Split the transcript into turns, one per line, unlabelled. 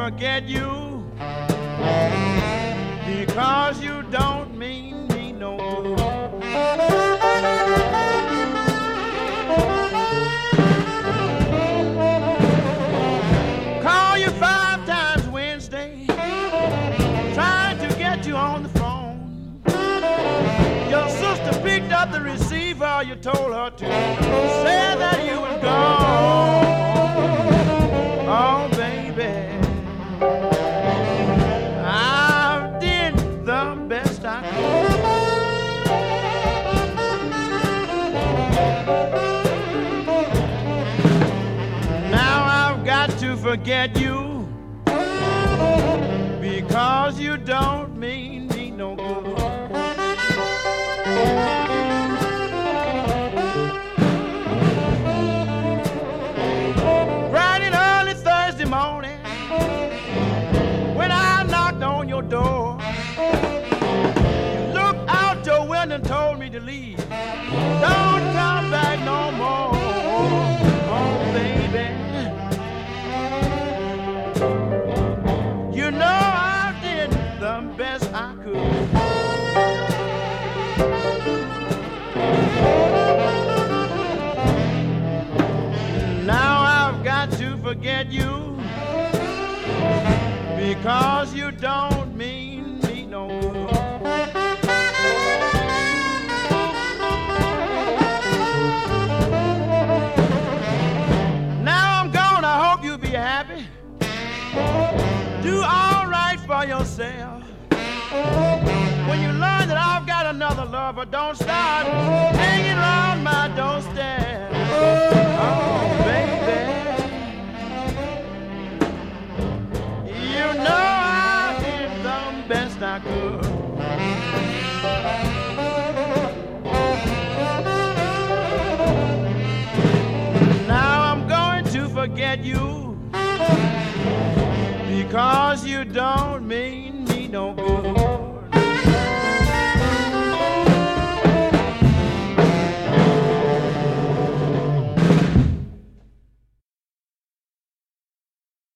forget you because you don't mean me no good. Call you 5 times Wednesday, trying to get you on the phone. Your sister picked up the receiver, you told her to, said that you was gone. Oh, baby, I did the best I could. Now I've got to forget you because you don't mean me no good. Bright and early Thursday morning, when I knocked on your door, you looked out your window and told me to leave. Don't come back no more. Oh, baby, you know I did the best I could. Now I've got to forget you because you don't mean me no good. Now I'm gone, I hope you'll be happy. Do all right for yourself. When you learn that I've got another lover, don't start hanging around my doorstep. Oh, baby, you know I did the best I could. Now I'm going to forget you because you don't mean me no good.